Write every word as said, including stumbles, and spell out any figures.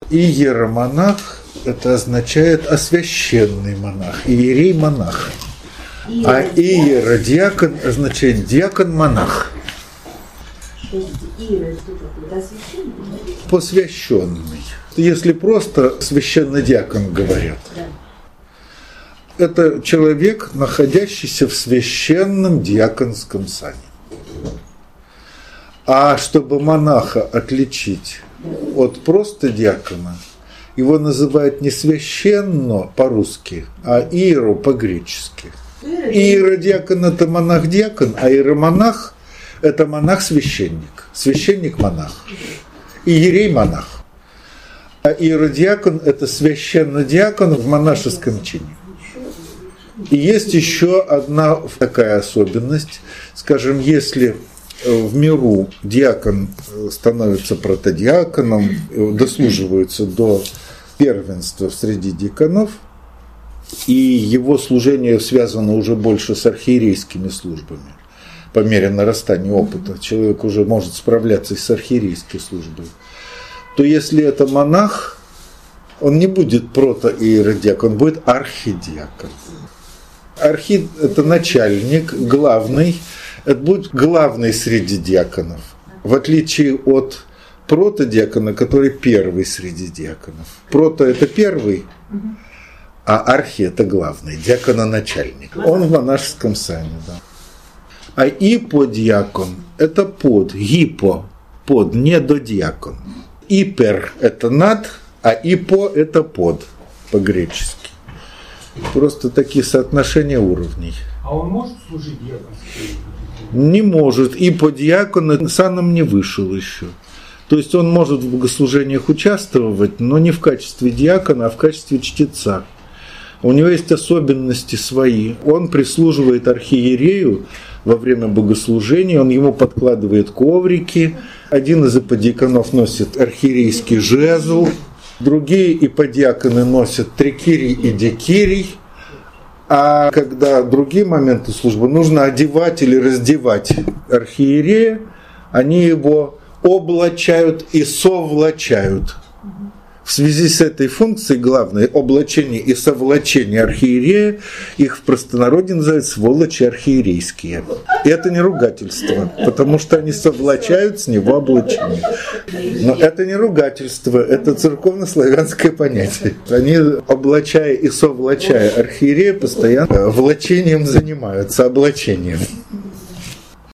Иеромонах – это означает освященный монах, иерей-монах. А иеродиакон означает диакон-монах. Посвященный. Если просто священнодиакон говорят. Это человек, находящийся в священном диаконском сане. А чтобы монаха отличить от просто диакона, его называют не священно по-русски, а иеро по-гречески. Иеродиакон – это монах-диакон, а иеромонах – это монах-священник, священник-монах, иерей-монах. А иеродиакон – это священнодиакон в монашеском чине. И есть еще одна такая особенность, скажем, если в миру диакон становится протодиаконом, дослуживается до первенства среди диаконов, и его служение связано уже больше с архиерейскими службами. По мере нарастания опыта человек уже может справляться и с архиерейской службой. То если это монах, он не будет протоиеродиакон, он будет архидиакон. Архи – это начальник, главный, это будет главный среди диаконов, в отличие от протодиакона, который первый среди диаконов. Прото – это первый, а архи – это главный, диакона-начальник. Он в монашеском сане, да. А иподиакон – это под, гипо, под, не додиакон. Ипер – это над, а ипо – это под, по-гречески. Просто такие соотношения уровней. А он может служить диаконством? Не может. Иподиакон саном не вышел еще. То есть он может в богослужениях участвовать, но не в качестве диакона, а в качестве чтеца. У него есть особенности свои. Он прислуживает архиерею во время богослужения, он ему подкладывает коврики. Один из иподиаконов носит архиерейский жезл, другие иподиаконы носят трикирий и дикирий. А когда другие моменты службы нужно одевать или раздевать архиерея, они его облачают и совлачают. В связи с этой функцией главное облачение и совлачение архиерея, их в простонародье называют сволочи архиерейские. И это не ругательство, потому что они совлачают с него облачение. Но это не ругательство, это церковно-славянское понятие. Они, облачая и совлачая архиерея, постоянно влачением занимаются, облачением.